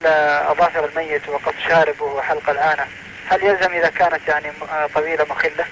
أظافر الميت وقط شاربه وحلق العانة، هل يلزم إذا كانت يعني طويلة مخلة؟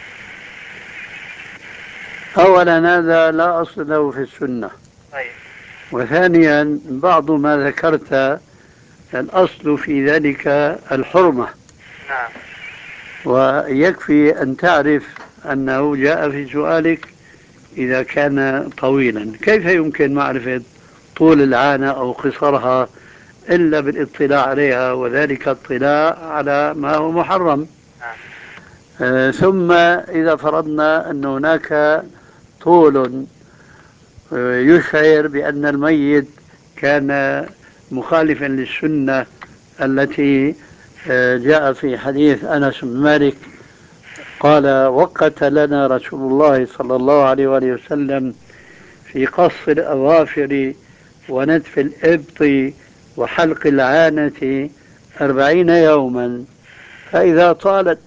أولا هذا لا أصل له في السنة. طيب. وثانيا بعض ما ذكرت الأصل في ذلك الحرمة، نعم. ويكفي أن تعرف أنه جاء في سؤالك إذا كان طويلا. كيف يمكن معرفة طول العانة أو قصرها إلا بالاطلاع عليها، وذلك اطلاع على ما هو محرم. نعم. ثم إذا فرضنا أن هناك طول يشعر بأن الميت كان مخالفا للسنة التي جاء في حديث أنس بن مالك قال: وقت لنا رسول الله صلى الله عليه وآله وسلم في قص الأظافر ونتف الإبط وحلق العانة 40 يوما، فإذا طالت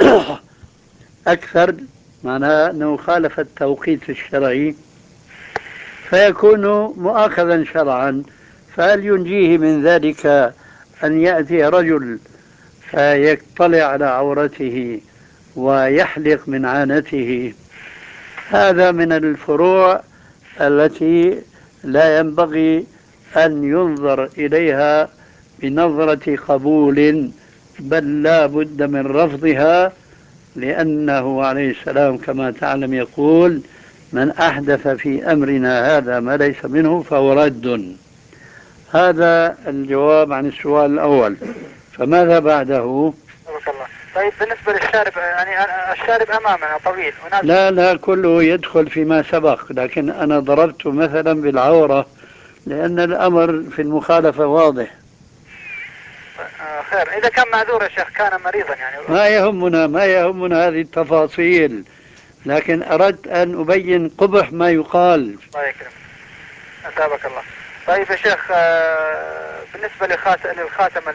أكثر معناها أنه خالف التوقيت الشرعي فيكون مؤاخذا شرعا. فهل ينجيه من ذلك أن يأتي رجل فيطلع على عورته ويحلق من عانته؟ هذا من الفروع التي لا ينبغي أن ينظر إليها بنظرة قبول، بل لا بد من رفضها، لأنه عليه السلام كما تعلم يقول: من أحدث في أمرنا هذا ما ليس منه فهو رد. هذا الجواب عن السؤال الأول. فماذا بعده؟ بارك الله. طيب بالنسبة للشارب، يعني الشارب أمامنا طويل لا لا، كله يدخل فيما سبق، لكن أنا ضربت مثلا بالعورة لأن الأمر في المخالفة واضح. خير، إذا كان معذور يا شيخ، كان مريضا يعني. ما يهمنا هذه التفاصيل، لكن أردت أن أبين قبح ما يقال. الله يكرمك، أثابك الله. طيب يا شيخ، بالنسبة للخاتم